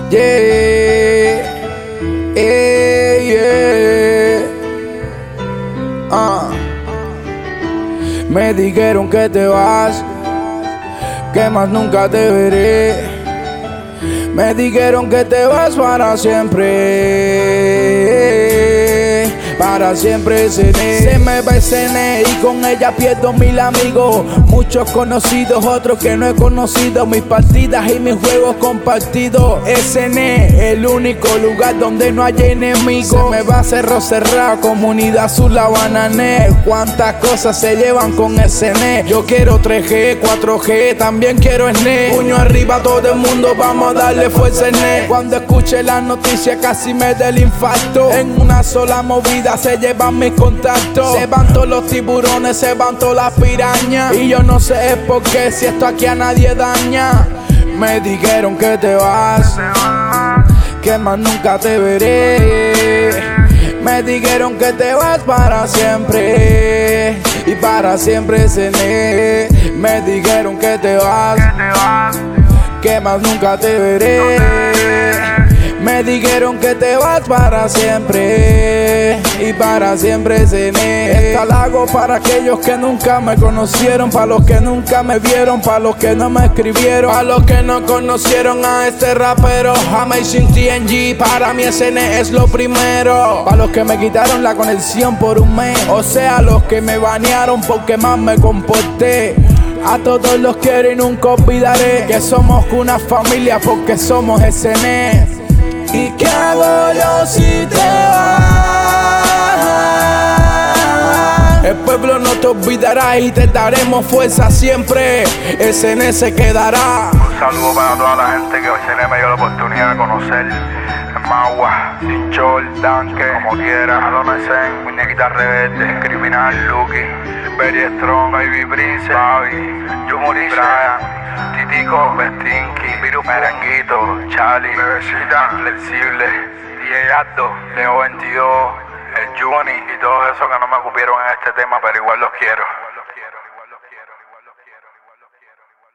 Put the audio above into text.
Yeah, yeah. Me dijeron que te vas, que más nunca te veré. Me dijeron que te vas para siempre. Para siempre seré. Se me va ese y con ella pierdo 1000 amigos. Muchos conocidos, otros que no he conocido. Mis partidas y mis juegos compartidos. SN, el único lugar donde no hay enemigos. Se me va Cerro Cerrado, Comunidad Sur, La Banané. Cuántas cosas se llevan con SN. Yo quiero 3G, 4G, también quiero SN. Puño arriba todo el mundo, vamos a darle fuerza SN. Cuando escuché la noticia casi me da el infarto. En una sola movida se llevan mis contactos. Se van todos los tiburones, se van todas las pirañas. Y yo no sé por qué, si esto aquí a nadie daña. Me dijeron que te vas, que más nunca te veré. Me dijeron que te vas para siempre, y para siempre cené. Me dijeron que te vas, que más nunca te veré. Me dijeron que te vas para siempre, y para siempre cené. Esta la hago para aquellos que nunca me conocieron, para los que nunca me vieron, para los que no me escribieron, para los que no conocieron a este rapero Amazing TNG. Para mí SN es lo primero. Para los que me quitaron la conexión por un mes, o sea, los que me banearon porque más me comporté. A todos los quiero y nunca olvidaré que somos una familia porque somos SN. ¿Y qué hago yo si te vas? El pueblo no te olvidará y te daremos fuerza siempre. SN se quedará. Un saludo para toda la gente que SN me dio la oportunidad de conocer en Magua, Sinchol, Danke, como quiera, Adonesen, Muñequita Rebelde, Criminal, Lucky, Very Strong, Baby Prince, Fabi, Yumuri, Brian, Titico, Bestinky, Virus Merenguito, Charlie, Bebecita, Flexible, DJ Aldo, Leo 22, el Juni y todos esos que no me ocupieron en este tema, pero igual los quiero.